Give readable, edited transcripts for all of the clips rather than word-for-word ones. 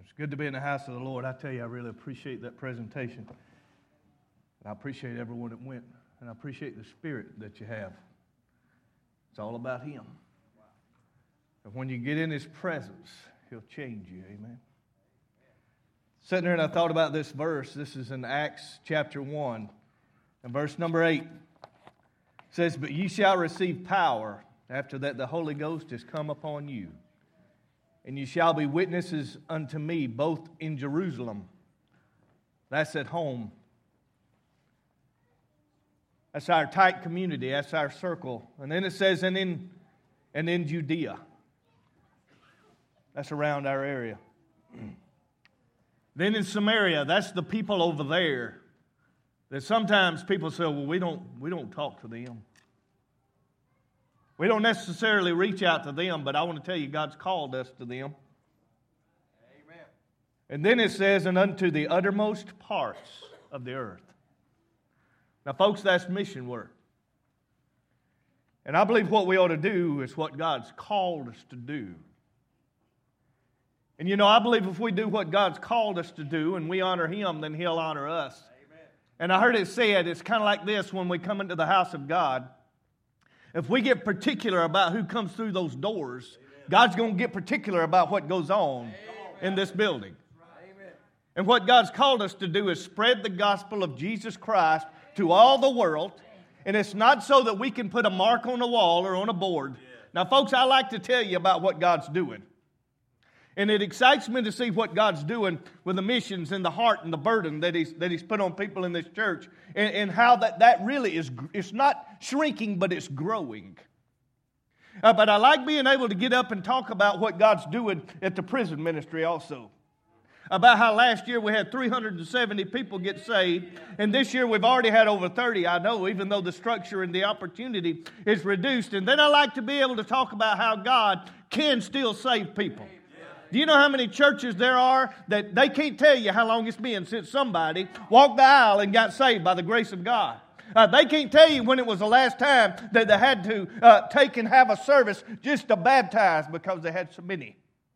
It's good to be in the house of the Lord. I tell you, I really appreciate that presentation. And I appreciate everyone that went. And I appreciate the spirit that you have. It's all about Him. And when you get in His presence, He'll change you. Amen. Sitting there and I thought about this verse. This is in Acts chapter 1. And verse number 8. It says, "But ye shall receive power after that the Holy Ghost is come upon you. And you shall be witnesses unto me both in Jerusalem." That's at home. That's our tight community. That's our circle. And then it says, and in Judea. That's around our area. Then in Samaria, that's the people over there. That sometimes people say, well, we don't talk to them. We don't necessarily reach out to them, but I want to tell you, God's called us to them. Amen. And then it says, and unto the uttermost parts of the earth. Now, folks, that's mission work. And I believe what we ought to do is what God's called us to do. And you know, I believe if we do what God's called us to do and we honor Him, then He'll honor us. Amen. And I heard it said, it's kind of like this when we come into the house of God. If we get particular about who comes through those doors, amen, God's going to get particular about what goes on, amen, in this building. Amen. And what God's called us to do is spread the gospel of Jesus Christ to all the world. And it's not so that we can put a mark on a wall or on a board. Yeah. Now, folks, I like to tell you about what God's doing. And it excites me to see what God's doing with the missions and the heart and the burden that He's put on people in this church. And how that really is, it's not shrinking, but it's growing. But I like being able to get up and talk about what God's doing at the prison ministry also. About how last year we had 370 people get saved. And this year we've already had over 30, I know, even though the structure and the opportunity is reduced. And then I like to be able to talk about how God can still save people. Do you know how many churches there are that they can't tell you how long it's been since somebody walked the aisle and got saved by the grace of God? They can't tell you when it was the last time that they had to take and have a service just to baptize because they had so many.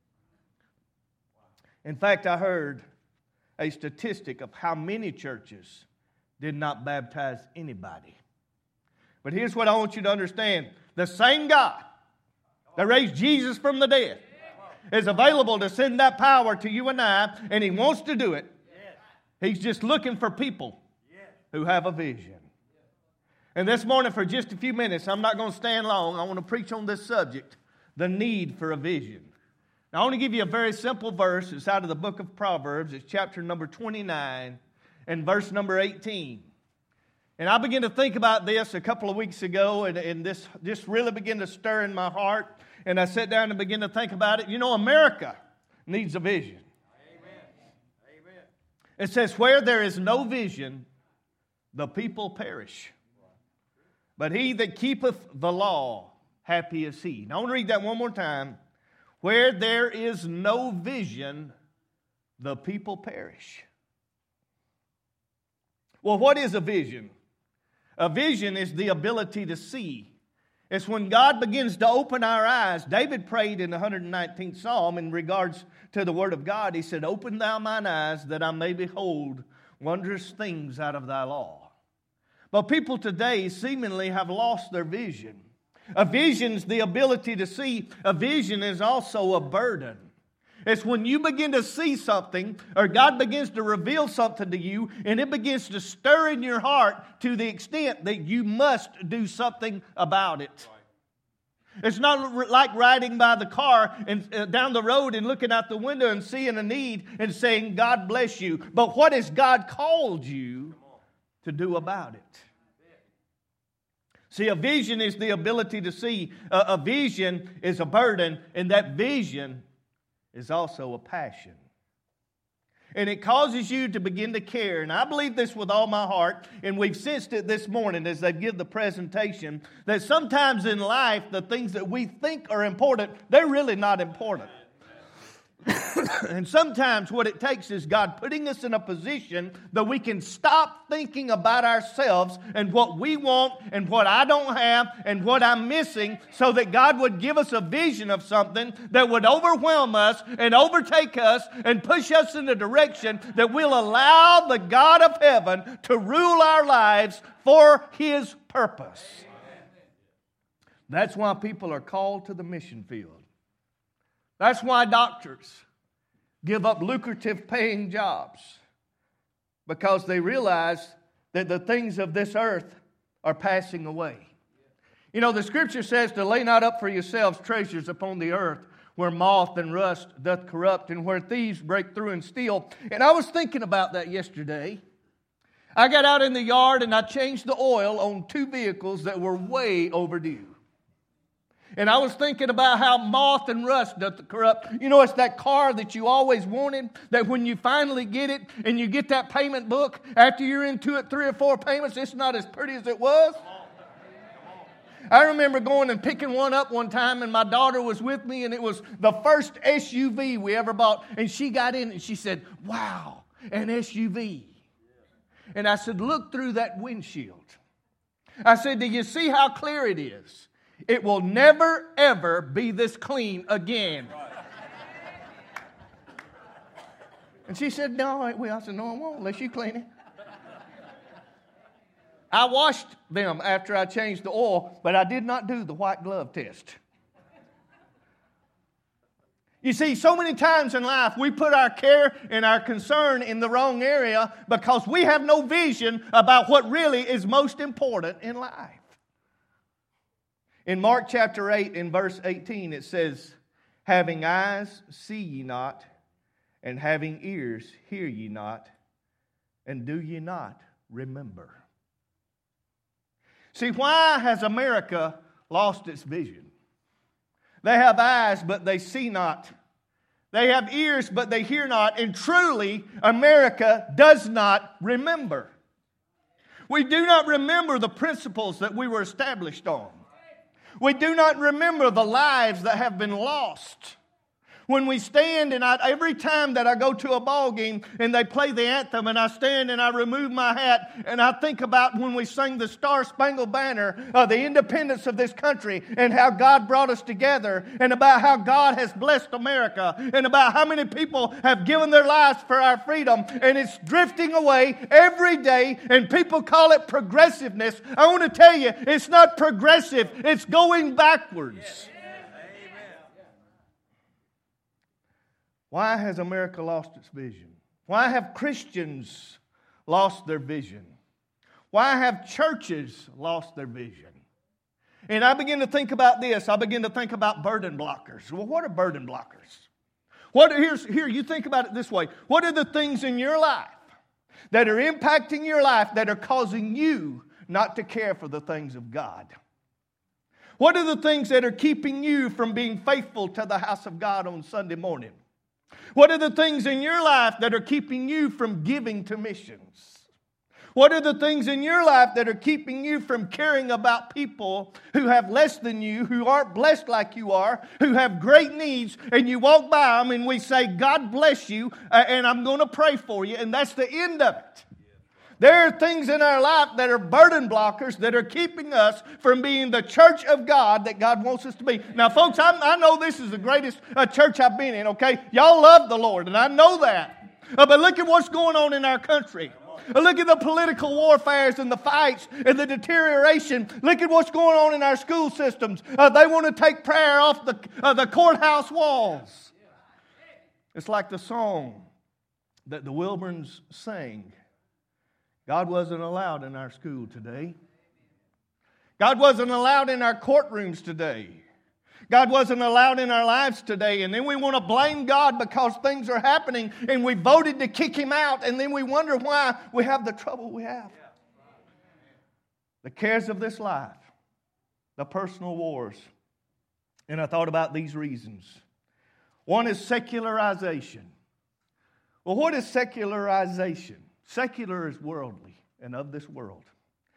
In fact, I heard a statistic of how many churches did not baptize anybody. But here's what I want you to understand. The same God that raised Jesus from the dead is available to send that power to you and I, and He wants to do it. He's just looking for people who have a vision. And this morning, for just a few minutes, I'm not going to stand long. I want to preach on this subject, the need for a vision. Now, I want to give you a very simple verse. It's out of the book of Proverbs. It's chapter number 29 and verse number 18. And I began to think about this a couple of weeks ago, and this just really began to stir in my heart. And I sat down and began to think about it. You know, America needs a vision. Amen. Amen. It says, where there is no vision, the people perish. But he that keepeth the law, happy is he. Now I want to read that one more time. Where there is no vision, the people perish. Well, what is a vision? A vision is the ability to see. It's when God begins to open our eyes. David prayed in the 119th Psalm in regards to the Word of God. He said, open thou mine eyes that I may behold wondrous things out of thy law. But people today seemingly have lost their vision. A vision is the ability to see. A vision is also a burden. It's when you begin to see something, or God begins to reveal something to you, and it begins to stir in your heart to the extent that you must do something about it. It's not like riding by the car and down the road and looking out the window and seeing a need and saying, God bless you. But what has God called you to do about it? See, a vision is the ability to see. A vision is a burden, and that vision is also a passion. And it causes you to begin to care. And I believe this with all my heart. And we've sensed it this morning as they give the presentation. That sometimes in life, the things that we think are important, they're really not important. And sometimes what it takes is God putting us in a position that we can stop thinking about ourselves and what we want and what I don't have and what I'm missing, so that God would give us a vision of something that would overwhelm us and overtake us and push us in a direction that will allow the God of heaven to rule our lives for His purpose. That's why people are called to the mission field. That's why doctors give up lucrative paying jobs, because they realize that the things of this earth are passing away. You know, the Scripture says to lay not up for yourselves treasures upon the earth, where moth and rust doth corrupt, and where thieves break through and steal. And I was thinking about that yesterday. I got out in the yard and I changed the oil on 2 vehicles that were way overdue. And I was thinking about how moth and rust doth corrupt. You know, it's that car that you always wanted, that when you finally get it and you get that payment book, after you're into it 3 or 4 payments, it's not as pretty as it was. I remember going and picking one up one time, and my daughter was with me, and it was the first SUV we ever bought. And she got in and she said, "Wow, an SUV." And I said, "Look through that windshield." I said, "Do you see how clear it is? It will never, ever be this clean again." And she said, "No, I said, "No, I won't unless you clean it." I washed them after I changed the oil, but I did not do the white glove test. You see, so many times in life we put our care and our concern in the wrong area because we have no vision about what really is most important in life. In Mark chapter 8, in verse 18, it says, "Having eyes, see ye not, and having ears, hear ye not, and do ye not remember." See, why has America lost its vision? They have eyes, but they see not. They have ears, but they hear not. And truly, America does not remember. We do not remember the principles that we were established on. We do not remember the lives that have been lost. When we stand, and every time that I go to a ball game and they play the anthem, and I stand and I remove my hat and I think about when we sang the Star Spangled Banner, the independence of this country, and how God brought us together, and about how God has blessed America, and about how many people have given their lives for our freedom, and it's drifting away every day, and people call it progressiveness. I want to tell you, it's not progressive, it's going backwards. Why has America lost its vision? Why have Christians lost their vision? Why have churches lost their vision? And I begin to think about this. I begin to think about burden blockers. Well, what are burden blockers? Here, you think about it this way. What are the things in your life that are impacting your life that are causing you not to care for the things of God? What are the things that are keeping you from being faithful to the house of God on Sunday morning? What are the things in your life that are keeping you from giving to missions? What are the things in your life that are keeping you from caring about people who have less than you, who aren't blessed like you are, who have great needs, and you walk by them and we say, "God bless you, and I'm going to pray for you," and that's the end of it. There are things in our life that are burden blockers that are keeping us from being the church of God that God wants us to be. Now, folks, I know this is the greatest church I've been in, okay? Y'all love the Lord, and I know that. But look at what's going on in our country. Look at the political warfares and the fights and the deterioration. Look at what's going on in our school systems. They want to take prayer off the courthouse walls. It's like the song that the Wilburns sang. God wasn't allowed in our school today. God wasn't allowed in our courtrooms today. God wasn't allowed in our lives today. And then we want to blame God because things are happening and we voted to kick Him out, and then we wonder why we have the trouble we have. The cares of this life, the personal wars. And I thought about these reasons. One is secularization. Well, what is secularization? Secular is worldly and of this world.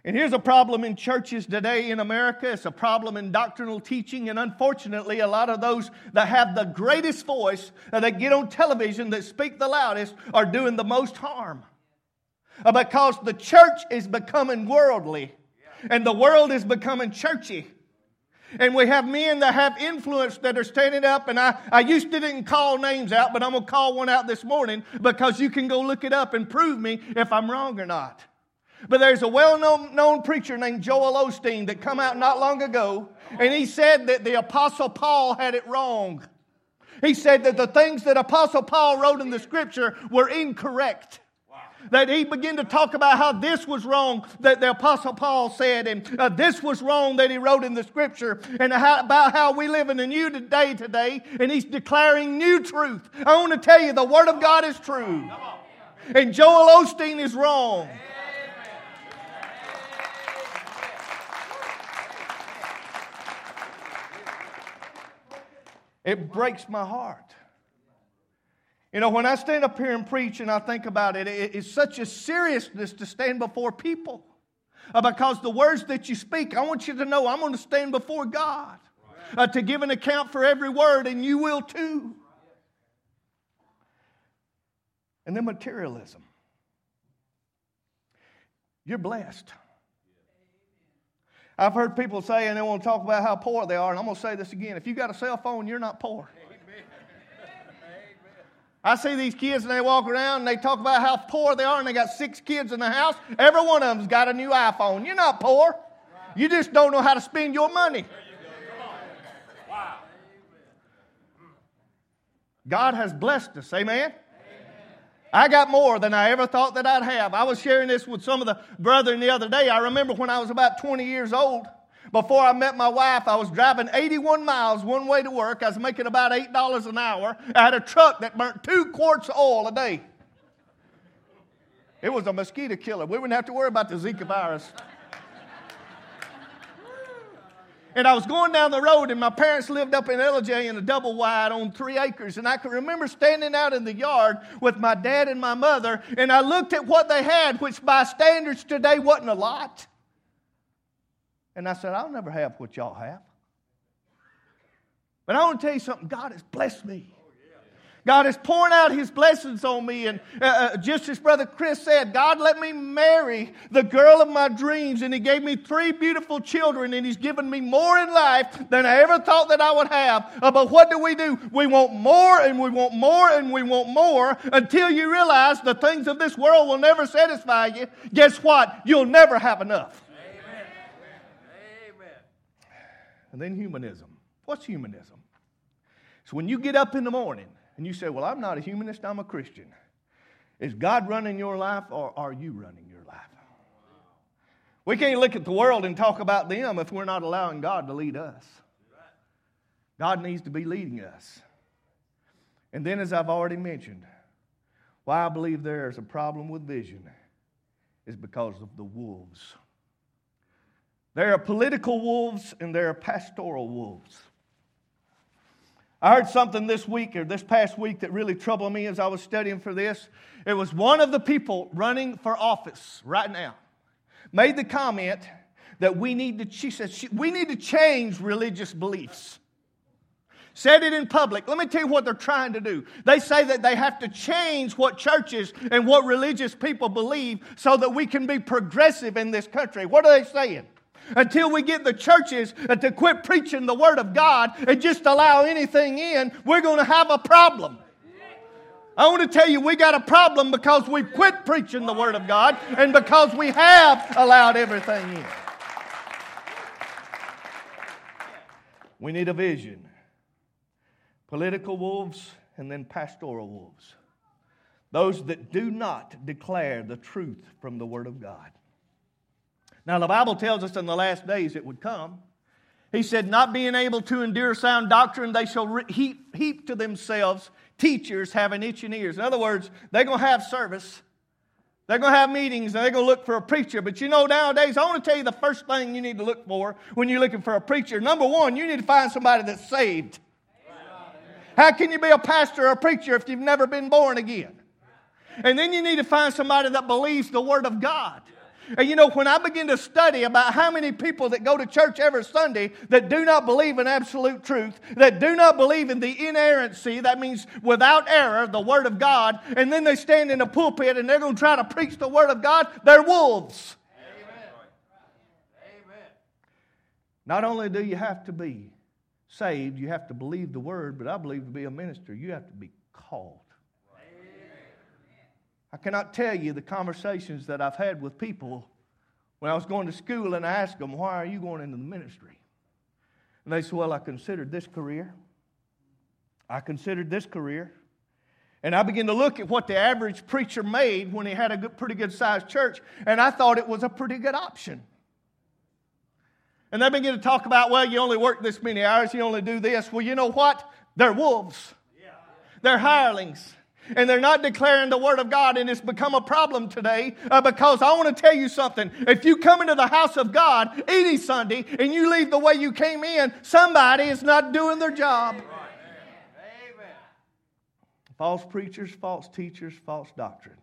And here's a problem in churches today in America. It's a problem in doctrinal teaching. And unfortunately, a lot of those that have the greatest voice, that get on television, that speak the loudest, are doing the most harm. Because the church is becoming worldly. And the world is becoming churchy. And we have men that have influence that are standing up. And I used to didn't call names out, but I'm going to call one out this morning because you can go look it up and prove me if I'm wrong or not. But there's a well-known preacher named Joel Osteen that come out not long ago, and he said that the Apostle Paul had it wrong. He said that the things that Apostle Paul wrote in the Scripture were incorrect. That he began to talk about how this was wrong that the Apostle Paul said, and this was wrong that he wrote in the Scripture, and about how we live in a new day today, and he's declaring new truth. I want to tell you, the Word of God is true, and Joel Osteen is wrong. It breaks my heart. You know, when I stand up here and preach and I think about it, it's such a seriousness to stand before people. Because the words that you speak, I want you to know I'm going to stand before God to give an account for every word, and you will too. And then materialism. You're blessed. I've heard people say, and they want to talk about how poor they are, and I'm going to say this again. If you got a cell phone, you're not poor. I see these kids and they walk around and they talk about how poor they are, and they got 6 kids in the house. Every one of them's got a new iPhone. You're not poor. You just don't know how to spend your money. God has blessed us. Amen? I got more than I ever thought that I'd have. I was sharing this with some of the brethren the other day. I remember when I was about 20 years old, before I met my wife, I was driving 81 miles one way to work. I was making about $8 an hour. I had a truck that burnt 2 quarts of oil a day. It was a mosquito killer. We wouldn't have to worry about the Zika virus. And I was going down the road, and my parents lived up in LJ in a double wide on 3 acres. And I can remember standing out in the yard with my dad and my mother, and I looked at what they had, which by standards today wasn't a lot. And I said, I'll never have what y'all have. But I want to tell you something. God has blessed me. God is pouring out His blessings on me. And just as Brother Chris said, God let me marry the girl of my dreams. And He gave me 3 beautiful children. And He's given me more in life than I ever thought that I would have. But what do? We want more, and we want more, and we want more, until you realize the things of this world will never satisfy you. Guess what? You'll never have enough. Amen. Amen. And then humanism. What's humanism? So when you get up in the morning, and you say, well, I'm not a humanist, I'm a Christian. Is God running your life, or are you running your life? We can't look at the world and talk about them if we're not allowing God to lead us. God needs to be leading us. And then, as I've already mentioned, why I believe there is a problem with vision is because of the wolves. There are political wolves and there are pastoral wolves. I heard something this past week that really troubled me as I was studying for this. It was one of the people running for office right now made the comment that we need to change religious beliefs. Said it in public. Let me tell you what they're trying to do. They say that they have to change what churches and what religious people believe so that we can be progressive in this country. What are they saying? Until we get the churches to quit preaching the Word of God and just allow anything in, we're going to have a problem. I want to tell you, we got a problem because we've quit preaching the Word of God and because we have allowed everything in. We need a vision. Political wolves and then pastoral wolves. Those that do not declare the truth from the Word of God. Now, the Bible tells us in the last days it would come. He said, not being able to endure sound doctrine, they shall heap to themselves teachers having itching ears. In other words, they're going to have service. They're going to have meetings, and they're going to look for a preacher. But you know, nowadays, I want to tell you the first thing you need to look for when you're looking for a preacher. Number one, you need to find somebody that's saved. How can you be a pastor or a preacher if you've never been born again? And then you need to find somebody that believes the Word of God. And you know, when I begin to study about how many people that go to church every Sunday that do not believe in absolute truth, that do not believe in the inerrancy, that means without error, the Word of God, and then they stand in a pulpit and they're going to try to preach the Word of God, they're wolves. Amen. Amen. Not only do you have to be saved, you have to believe the Word, but I believe to be a minister, you have to be called. I cannot tell you the conversations that I've had with people when I was going to school and I asked them, why are you going into the ministry? And they said, well, I considered this career. I considered this career. And I began to look at what the average preacher made when he had a pretty good sized church, and I thought it was a pretty good option. And they began to talk about, well, you only work this many hours, you only do this. Well, you know what? They're wolves. They're hirelings. And they're not declaring the Word of God, and it's become a problem today because I want to tell you something. If you come into the house of God any Sunday and you leave the way you came in, somebody is not doing their job. Amen. False preachers, false teachers, false doctrine.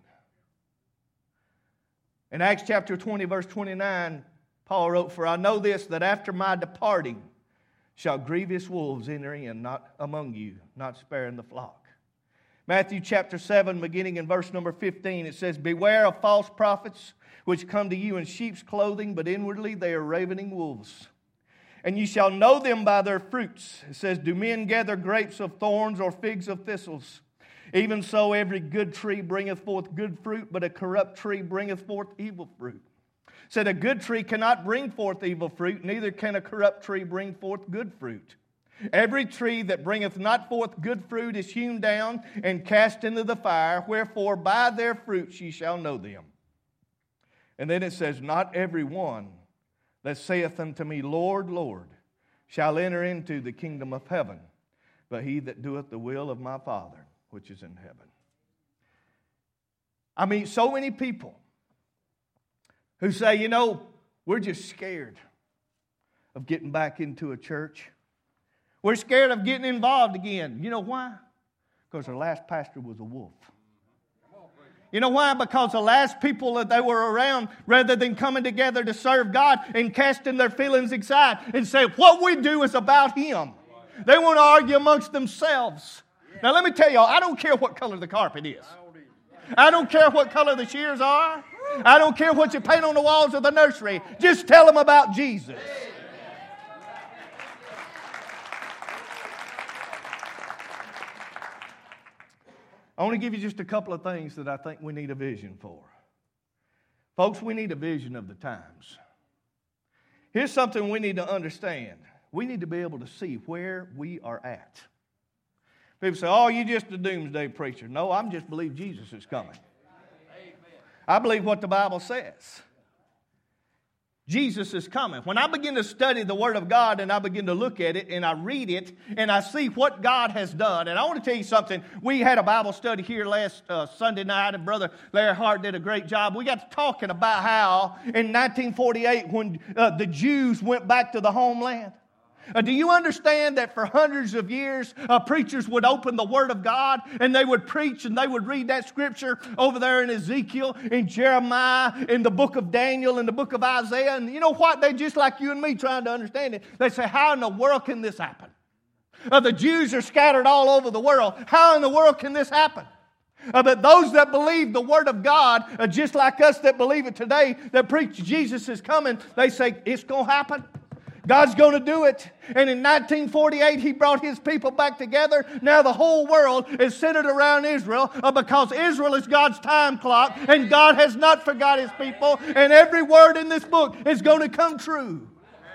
In Acts chapter 20, verse 29, Paul wrote, for I know this, that after my departing shall grievous wolves enter in, not among you, not sparing the flock. Matthew chapter 7, beginning in verse number 15, it says, beware of false prophets, which come to you in sheep's clothing, but inwardly they are ravening wolves. And you shall know them by their fruits. It says, do men gather grapes of thorns or figs of thistles? Even so every good tree bringeth forth good fruit, but a corrupt tree bringeth forth evil fruit. It said, a good tree cannot bring forth evil fruit, neither can a corrupt tree bring forth good fruit. Every tree that bringeth not forth good fruit is hewn down and cast into the fire. Wherefore by their fruits ye shall know them. And then it says, not every one that saith unto me, Lord, Lord, shall enter into the kingdom of heaven, but he that doeth the will of my Father which is in heaven. I mean, so many people who say, you know, we're just scared of getting back into a church. We're scared of getting involved again. You know why? Because our last pastor was a wolf. You know why? Because the last people that they were around, rather than coming together to serve God and casting their feelings aside and say, what we do is about Him. They want to argue amongst themselves. Now let me tell y'all, I don't care what color the carpet is. I don't care what color the shears are. I don't care what you paint on the walls of the nursery. Just tell them about Jesus. I want to give you just a couple of things that I think we need a vision for. Folks, we need a vision of the times. Here's something we need to understand. We need to be able to see where we are at. People say, oh, you're just a doomsday preacher. No, I just believe Jesus is coming. I believe what the Bible says. Jesus is coming. When I begin to study the Word of God and I begin to look at it and I read it and I see what God has done. And I want to tell you something. We had a Bible study here last Sunday night and Brother Larry Hart did a great job. We got to talking about how in 1948 when the Jews went back to the homeland. Do you understand that for hundreds of years, preachers would open the Word of God and they would preach and they would read that scripture over there in Ezekiel, in Jeremiah, in the book of Daniel, in the book of Isaiah. And you know what? They just like you and me trying to understand it. They say, how in the world can this happen? The Jews are scattered all over the world. How in the world can this happen? But those that believe the Word of God, just like us that believe it today, that preach Jesus is coming, they say, it's going to happen. God's going to do it. And in 1948, He brought His people back together. Now the whole world is centered around Israel because Israel is God's time clock and God has not forgot His people. And every word in this book is going to come true.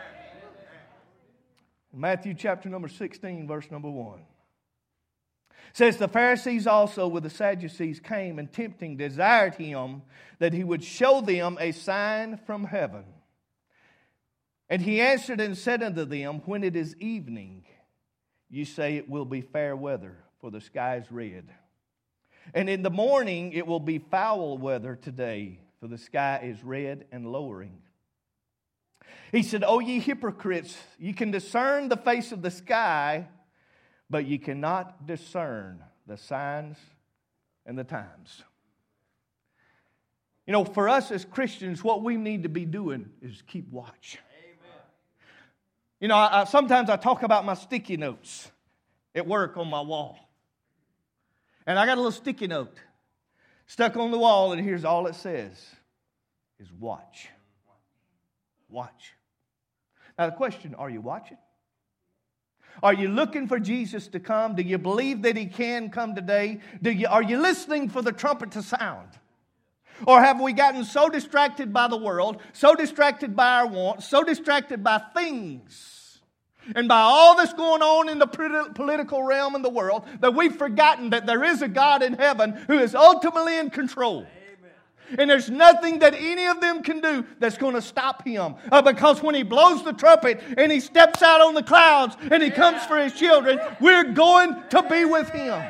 Matthew chapter number 16, verse number 1. Says, the Pharisees also with the Sadducees came and tempting desired Him that He would show them a sign from heaven. And He answered and said unto them, when it is evening, you say it will be fair weather, for the sky is red. And in the morning it will be foul weather today, for the sky is red and lowering. He said, O ye hypocrites, you can discern the face of the sky, but you cannot discern the signs and the times. You know, for us as Christians, what we need to be doing is keep watch. Amen. You know, sometimes I talk about my sticky notes at work on my wall. And I got a little sticky note stuck on the wall, and here's all it says is watch. Watch. Now the question, are you watching? Are you looking for Jesus to come? Do you believe that He can come today? Are you listening for the trumpet to sound? Or have we gotten so distracted by the world, so distracted by our wants, so distracted by things, and by all that's going on in the political realm in the world, that we've forgotten that there is a God in heaven who is ultimately in control. And there's nothing that any of them can do that's going to stop Him. Because when He blows the trumpet and He steps out on the clouds and He comes for His children, we're going to be with Him.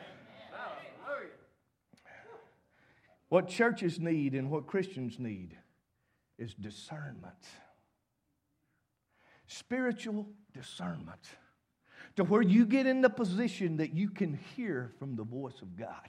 What churches need and what Christians need is discernment. Spiritual discernment. To where you get in the position that you can hear from the voice of God.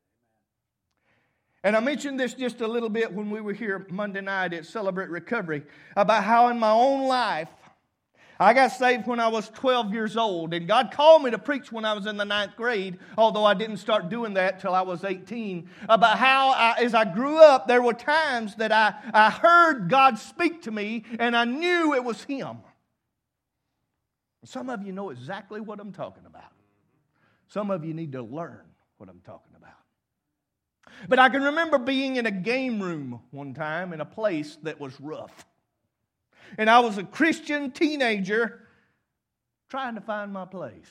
And I mentioned this just a little bit when we were here Monday night at Celebrate Recovery, about how in my own life, I got saved when I was 12 years old, and God called me to preach when I was in the 9th grade, although I didn't start doing that till I was 18, about how as I grew up, there were times that I heard God speak to me, and I knew it was Him. Some of you know exactly what I'm talking about. Some of you need to learn what I'm talking about. But I can remember being in a game room one time in a place that was rough. And I was a Christian teenager trying to find my place.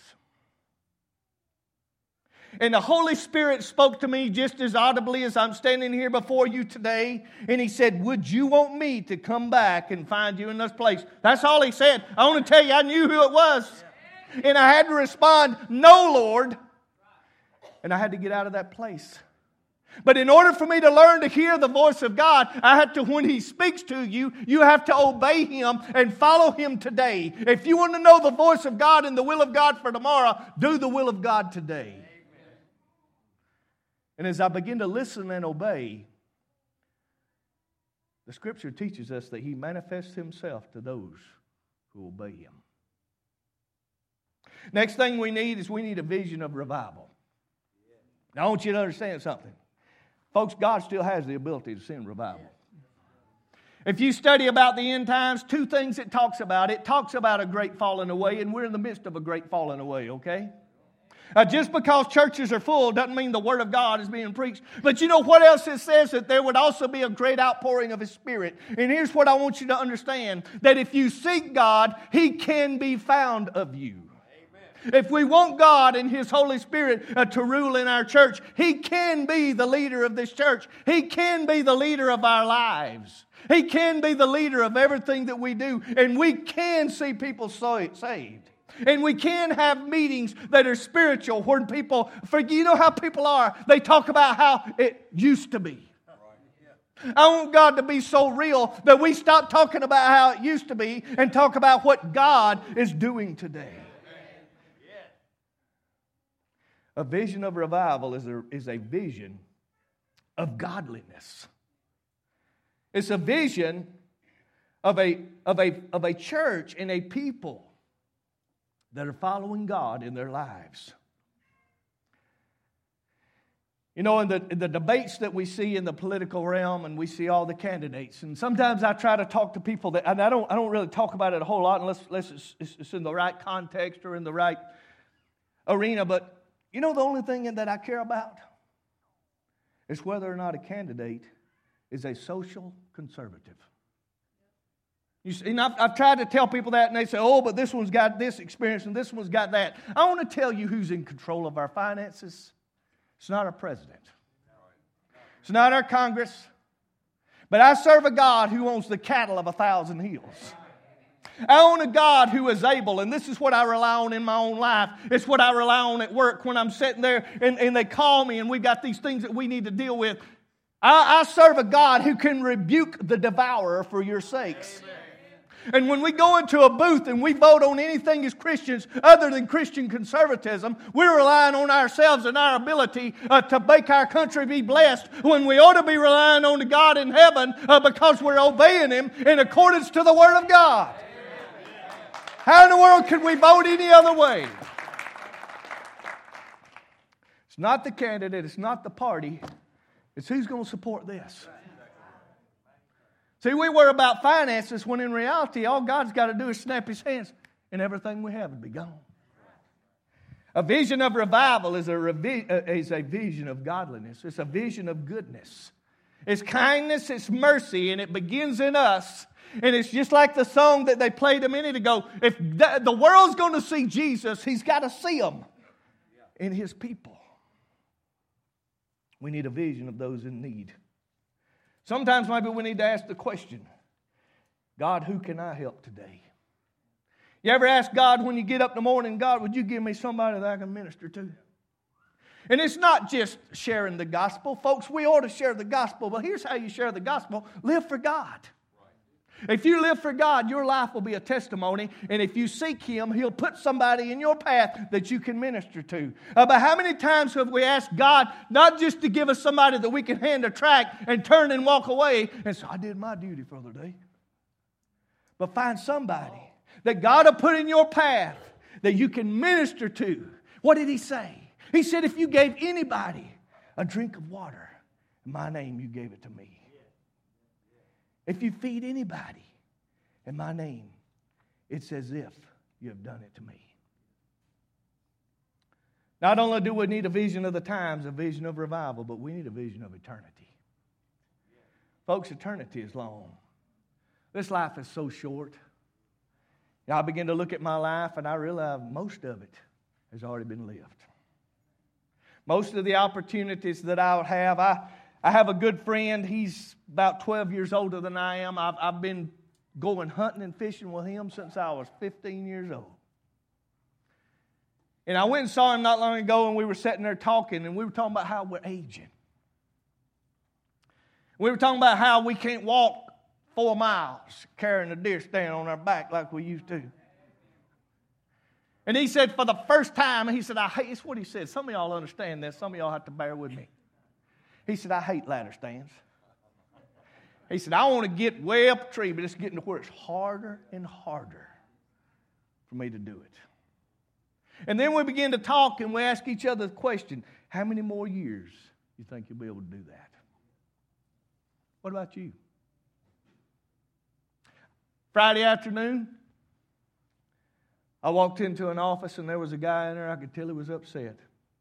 And the Holy Spirit spoke to me just as audibly as I'm standing here before you today. And He said, would you want me to come back and find you in this place? That's all He said. I want to tell you, I knew who it was. And I had to respond, no, Lord. And I had to get out of that place. But in order for me to learn to hear the voice of God, I have to, when He speaks to you, you have to obey Him and follow Him today. If you want to know the voice of God and the will of God for tomorrow, do the will of God today. Amen. And as I begin to listen and obey, the Scripture teaches us that He manifests Himself to those who obey Him. Next thing we need is we need a vision of revival. Now I want you to understand something. Folks, God still has the ability to send revival. If you study about the end times, two things it talks about. It talks about a great falling away, and we're in the midst of a great falling away, okay? Just because churches are full doesn't mean the Word of God is being preached. But you know what else it says? That there would also be a great outpouring of His Spirit. And here's what I want you to understand. That if you seek God, He can be found of you. If we want God and His Holy Spirit to rule in our church, He can be the leader of this church. He can be the leader of our lives. He can be the leader of everything that we do. And we can see people saved. And we can have meetings that are spiritual where people, you know how people are. They talk about how it used to be. I want God to be so real that we stop talking about how it used to be and talk about what God is doing today. A vision of revival is a vision of godliness. It's a vision of a church and a people that are following God in their lives. You know, in the debates that we see in the political realm, and we see all the candidates, and sometimes I try to talk to people that, and I don't really talk about it a whole lot unless it's in the right context or in the right arena, but you know the only thing that I care about is whether or not a candidate is a social conservative. You see, and I've tried to tell people that, and they say, oh, but this one's got this experience and this one's got that. I want to tell you who's in control of our finances. It's not our president. It's not our Congress. But I serve a God who owns the cattle of 1,000 hills. I own a God who is able, and this is what I rely on in my own life. It's what I rely on at work when I'm sitting there and they call me and we got these things that we need to deal with. I serve a God who can rebuke the devourer for your sakes. And when we go into a booth and we vote on anything as Christians other than Christian conservatism, we're relying on ourselves and our ability to make our country be blessed when we ought to be relying on the God in heaven because we're obeying Him in accordance to the Word of God. How in the world could we vote any other way? It's not the candidate, it's not the party, it's who's going to support this. See, we worry about finances when in reality all God's got to do is snap His hands and everything we have would be gone. A vision of revival is a vision of godliness. It's a vision of goodness. It's kindness, it's mercy, and it begins in us. And it's just like the song that they played a minute ago. If the world's going to see Jesus, He's got to see Him in His people. We need a vision of those in need. Sometimes maybe we need to ask the question, God, who can I help today? You ever ask God when you get up in the morning, God, would you give me somebody that I can minister to? And it's not just sharing the gospel. Folks, we ought to share the gospel, but here's how you share the gospel. Live for God. If you live for God, your life will be a testimony. And if you seek Him, He'll put somebody in your path that you can minister to. But how many times have we asked God not just to give us somebody that we can hand a tract and turn and walk away and say, I did my duty for the day. But find somebody that God will put in your path that you can minister to. What did He say? He said, if you gave anybody a drink of water, in my name you gave it to me. If you feed anybody in my name, it's as if you have done it to me. Not only do we need a vision of the times, a vision of revival, but we need a vision of eternity. Folks, eternity is long. This life is so short. I begin to look at my life and I realize most of it has already been lived. Most of the opportunities that I would have, I have a good friend. He's about 12 years older than I am. I've been going hunting and fishing with him since I was 15 years old. And I went and saw him not long ago, and we were sitting there talking, and we were talking about how we're aging. We were talking about how we can't walk 4 miles carrying a deer stand on our back like we used to. And he said for the first time, he said, it's what he said. Some of y'all understand this. Some of y'all have to bear with me. He said, I hate ladder stands. He said, I want to get way up a tree, but it's getting to where it's harder and harder for me to do it. And then we begin to talk and we ask each other the question, how many more years do you think you'll be able to do that? What about you? Friday afternoon, I walked into an office and there was a guy in there. I could tell he was upset.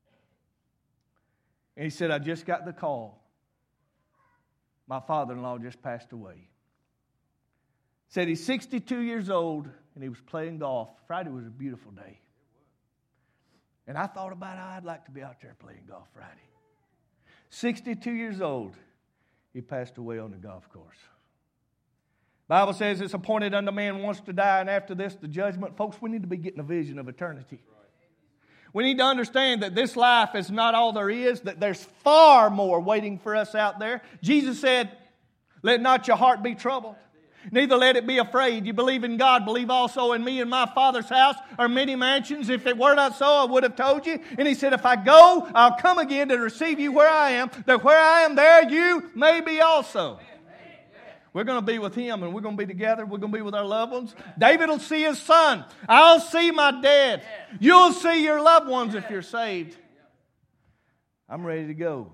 And he said, I just got the call. My father-in-law just passed away. Said he's 62 years old and he was playing golf. Friday was a beautiful day. And I thought about how I'd like to be out there playing golf Friday. 62 years old, he passed away on the golf course. Bible says it's appointed unto man once to die, and after this, the judgment. Folks, we need to be getting a vision of eternity. We need to understand that this life is not all there is, that there's far more waiting for us out there. Jesus said, let not your heart be troubled, neither let it be afraid. You believe in God, believe also in me. In my Father's house are many mansions. If it were not so, I would have told you. And He said, if I go, I'll come again to receive you where I am, that where I am there, you may be also. We're going to be with Him, and we're going to be together. We're going to be with our loved ones. David will see his son. I'll see my dad. You'll see your loved ones if you're saved. I'm ready to go.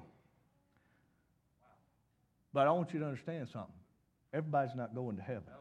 But I want you to understand something. Everybody's not going to heaven.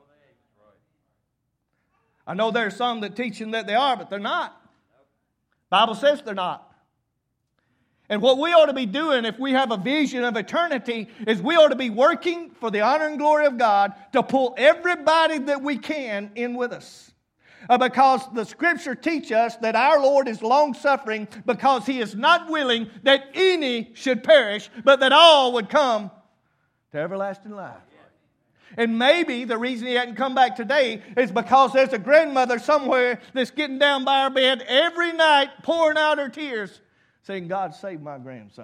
I know there are some that teaching that they are, but they're not. Bible says they're not. And what we ought to be doing if we have a vision of eternity is we ought to be working for the honor and glory of God to pull everybody that we can in with us. Because the Scripture teaches us that our Lord is long-suffering because He is not willing that any should perish, but that all would come to everlasting life. And maybe the reason He hadn't come back today is because there's a grandmother somewhere that's getting down by her bed every night pouring out her tears saying, God, save my grandson.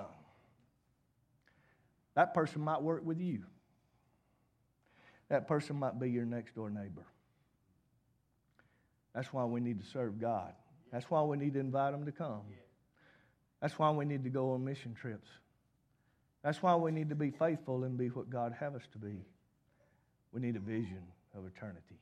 That person might work with you. That person might be your next door neighbor. That's why we need to serve God. That's why we need to invite them to come. That's why we need to go on mission trips. That's why we need to be faithful and be what God has us to be. We need a vision of eternity.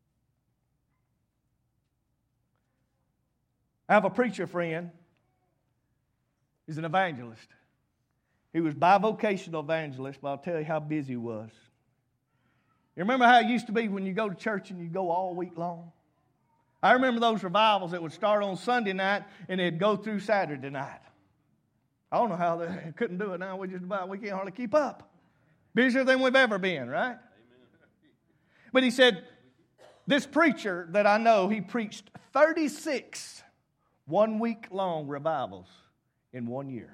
I have a preacher friend. He's an evangelist. He was bivocational evangelist, but I'll tell you how busy he was. You remember how it used to be when you go to church and you go all week long? I remember those revivals that would start on Sunday night and they'd go through Saturday night. I don't know how they couldn't do it now. We can't hardly keep up. Busier than we've ever been, right? Amen. But he said, this preacher that I know, he preached 36 one-week-long revivals in 1 year.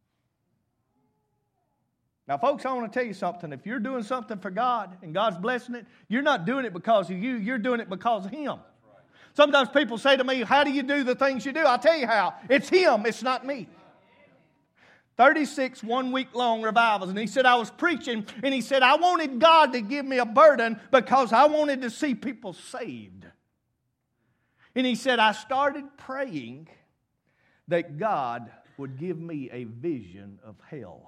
Now, folks, I want to tell you something. If you're doing something for God and God's blessing it, you're not doing it because of you. You're doing it because of Him. Sometimes people say to me, how do you do the things you do? I'll tell you how. It's Him. It's not me. 36 one-week-long revivals. And he said, I was preaching, and he said, I wanted God to give me a burden because I wanted to see people saved. And he said, I started praying that God would give me a vision of hell.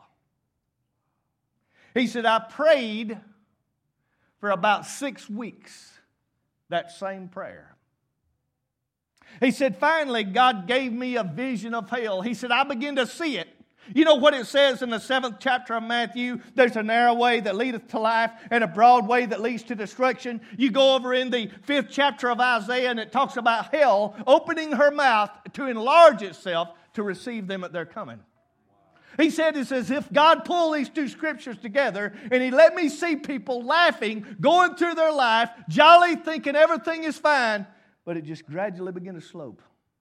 He said, I prayed for about 6 weeks that same prayer. He said, finally, God gave me a vision of hell. He said, I began to see it. You know what it says in the 7th chapter of Matthew? There's a narrow way that leadeth to life and a broad way that leads to destruction. You go over in the 5th chapter of Isaiah and it talks about hell opening her mouth to enlarge itself to receive them at their coming. He said it's as if God pulled these two scriptures together and He let me see people laughing, going through their life, jolly, thinking everything is fine, but it just gradually began to slope.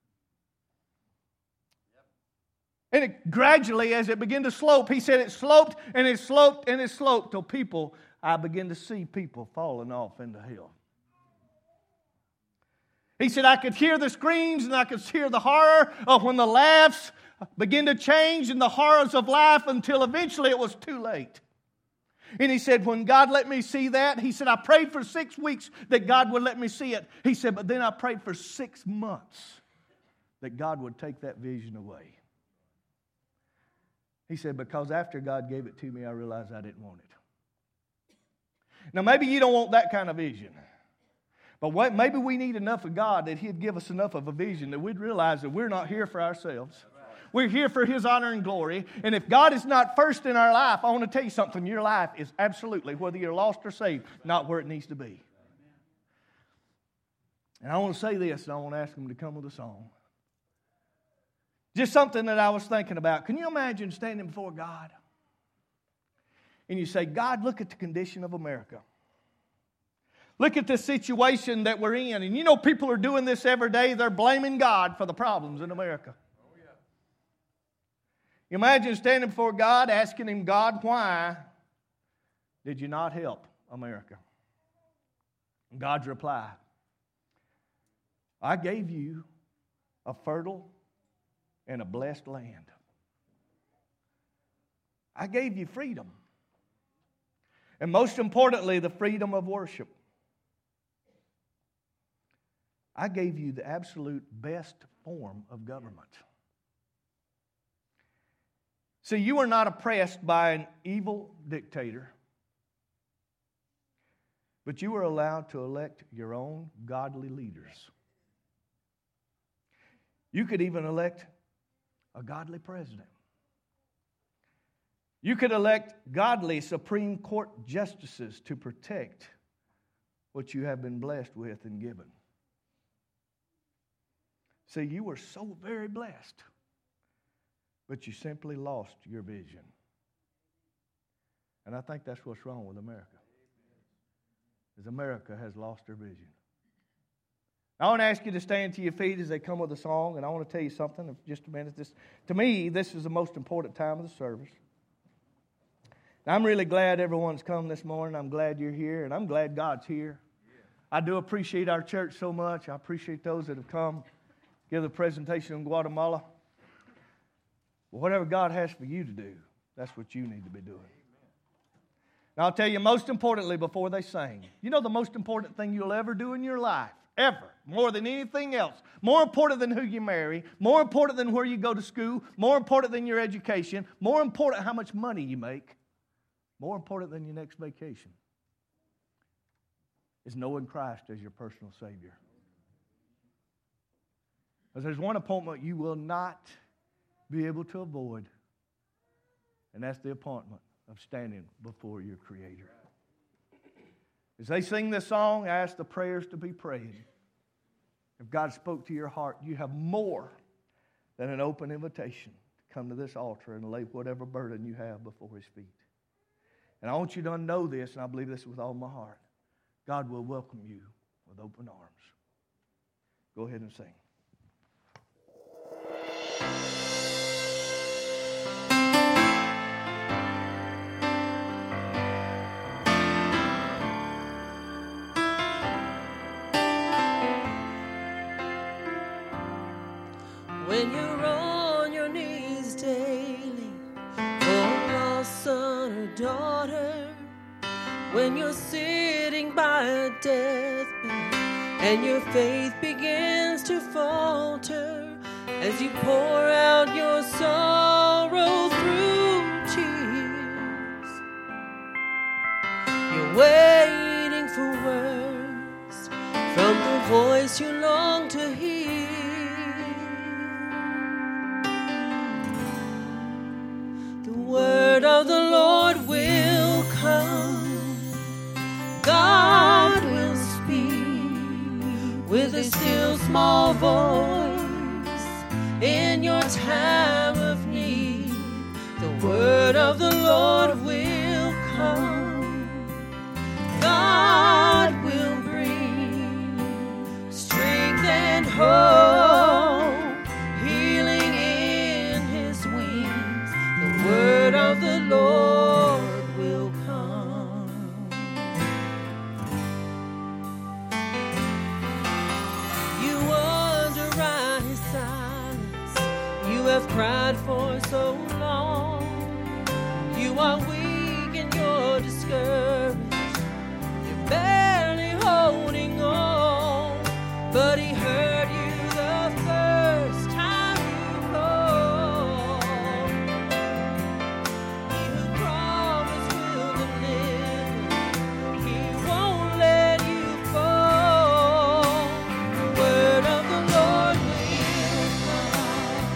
And it gradually, as it began to slope, he said it sloped and it sloped and it sloped till I began to see people falling off into hell. He said I could hear the screams and I could hear the horror of when the laughs began to change and the horrors of life until eventually it was too late. And he said, when God let me see that, he said, I prayed for 6 weeks that God would let me see it. He said, but then I prayed for 6 months that God would take that vision away. He said, because after God gave it to me, I realized I didn't want it. Now, maybe you don't want that kind of vision. But maybe we need enough of God that He'd give us enough of a vision that we'd realize that we're not here for ourselves. We're here for His honor and glory. And if God is not first in our life, I want to tell you something. Your life is absolutely, whether you're lost or saved, not where it needs to be. And I want to say this, and I want to ask them to come with a song. Just something that I was thinking about. Can you imagine standing before God? And you say, God, look at the condition of America. Look at the situation that we're in. And you know people are doing this every day. They're blaming God for the problems in America. You imagine standing before God, asking Him, God, why did you not help America? And God's reply, I gave you a fertile and a blessed land. I gave you freedom. And most importantly, the freedom of worship. I gave you the absolute best form of government. See, you are not oppressed by an evil dictator, but you are allowed to elect your own godly leaders. You could even elect a godly president. You could elect godly Supreme Court justices to protect what you have been blessed with and given. See, you were so very blessed, but you simply lost your vision. And I think that's what's wrong with America, is America has lost her vision. I want to ask you to stand to your feet as they come with a song, and I want to tell you something in just a minute. To me, this is the most important time of the service. Now, I'm really glad everyone's come this morning. I'm glad you're here, and I'm glad God's here. I do appreciate our church so much. I appreciate those that have come, give the presentation in Guatemala. But whatever God has for you to do, that's what you need to be doing. Now, I'll tell you, most importantly, before they sing, you know the most important thing you'll ever do in your life ever, more than anything else. More important than who you marry, more important than where you go to school, more important than your education, more important how much money you make, more important than your next vacation is knowing Christ as your personal Savior. Because there's one appointment you will not be able to avoid, and that's the appointment of standing before your Creator. As they sing this song, I ask the prayers to be prayed. If God spoke to your heart, you have more than an open invitation to come to this altar and lay whatever burden you have before His feet. And I want you to know this, and I believe this with all my heart. God will welcome you with open arms. Go ahead and sing. When you're on your knees daily for a lost son or daughter, when you're sitting by a deathbed and your faith begins to falter as you pour out your sorrow through tears, you're waiting for words from the voice you long to hear. Word of the Lord will come. God will speak with a still small voice in your time of need. The word of the Lord will come. God will bring strength and hope, healing in His wings. The word of the Lord will come. You wonder why His silence. You have cried for so long. You are weak and you're discouraged. You're barely holding on, but He heard you the first time you called. He who promised will deliver. He won't let you fall. The word of the Lord will come.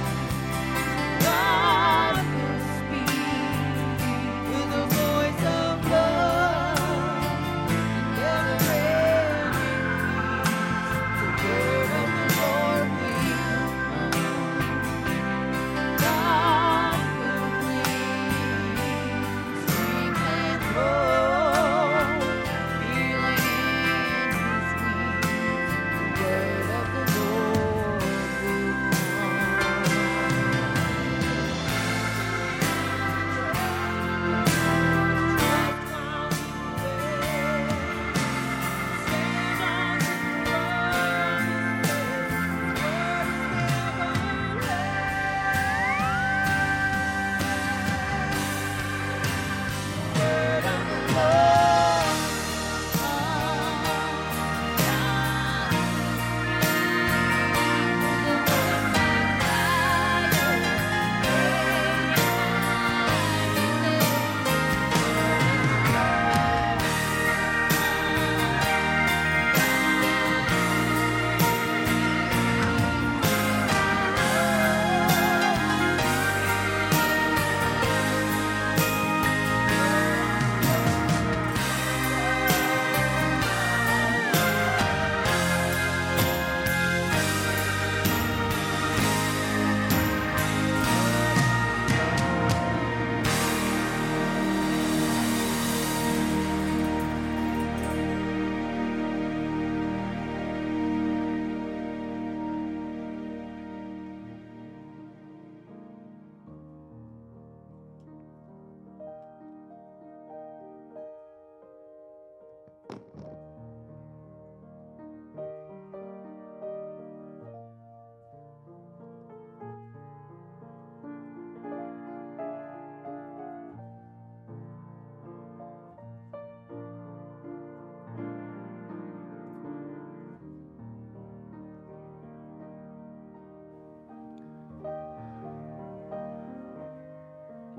God will speak with a voice of love and never-ending peace. The word of the Lord will come. God will bring strength and hope, healing in His wings. The word of the Lord will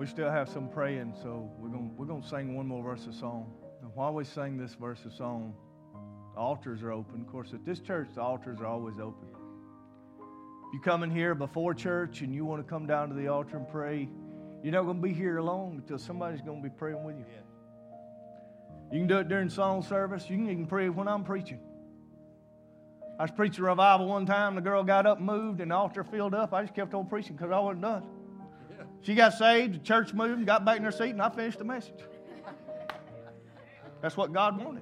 still have some praying, so we're gonna sing one more verse of song. And while we sing this verse of song, the altars are open. Of course, at this church, the altars are always open. If you come in here before church and you want to come down to the altar and pray, you're not going to be here alone until somebody's going to be praying with you. You can do it during song service. You can even pray when I'm preaching. I was preaching a revival one time. The girl got up and moved, and the altar filled up. I just kept on preaching because I wasn't done. She got saved, the church moved, and got back in her seat, and I finished the message. That's what God wanted.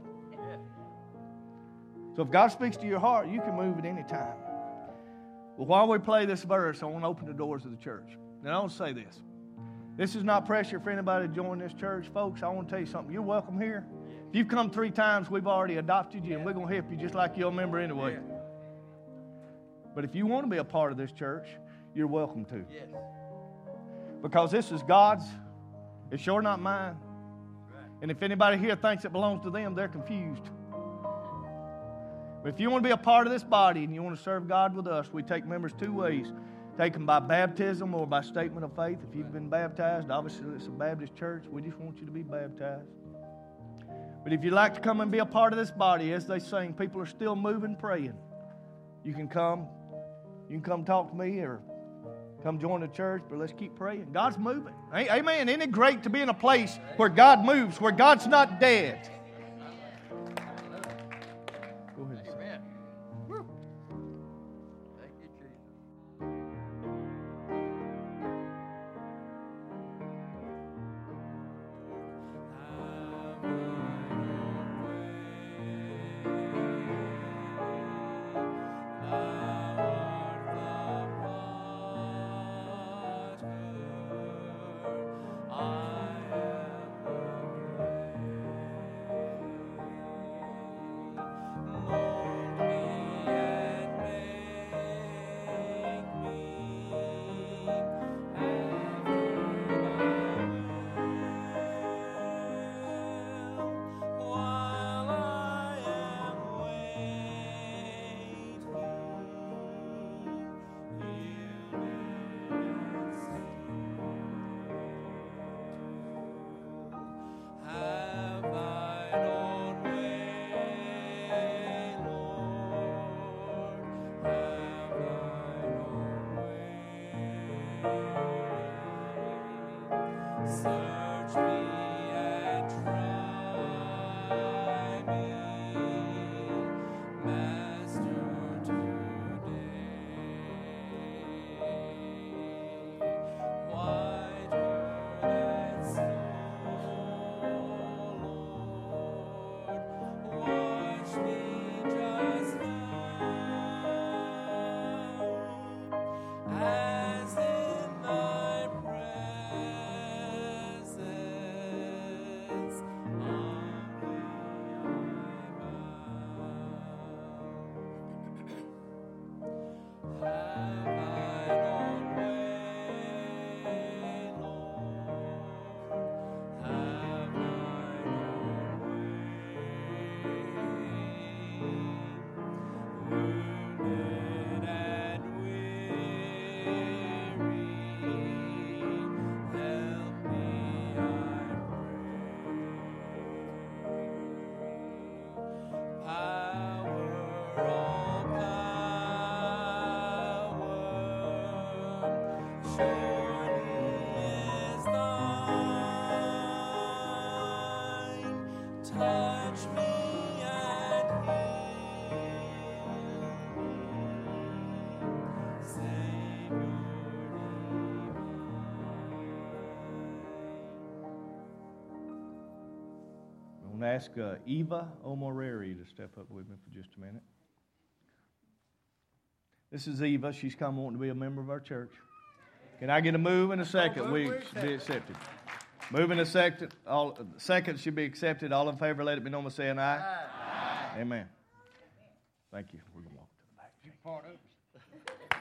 So if God speaks to your heart, you can move at any time. Well, while we play this verse, I want to open the doors of the church. And I want to say this. This is not pressure for anybody to join this church. Folks, I want to tell you something. You're welcome here. If you've come 3 times, we've already adopted you, and we're going to help you just like you're a member anyway. But if you want to be a part of this church, you're welcome to. Because this is God's. It's sure not mine. And if anybody here thinks it belongs to them, they're confused. But if you want to be a part of this body and you want to serve God with us, we take members 2 ways. Take them by baptism or by statement of faith. If you've been baptized, obviously it's a Baptist church. We just want you to be baptized. But if you'd like to come and be a part of this body, as they sing, people are still moving, praying. You can come. You can come talk to me or come join the church, but let's keep praying. God's moving. Amen. Isn't it great to be in a place where God moves, where God's not dead? Go ahead. Amen. Thank you, Jesus. Search me and try me, Master, today. Whiter than snow, Lord, wash me just now, as in thy presence humbly I bow. Have thine own way, Lord. Have thine own way. Wounded and weary, help me, I pray. Power, all power, surely is thine. Touch me and heal me, Savior I'm going to ask Eva Omoreri to step up with me for just a minute. This is Eva. She's come wanting to be a member of our church. Can I get a move in a second? We should be accepted. Move in a second. Second should be accepted. All in favor, let it be known by saying aye. Aye. Amen. Thank you. We're going to walk to the back. You part of it.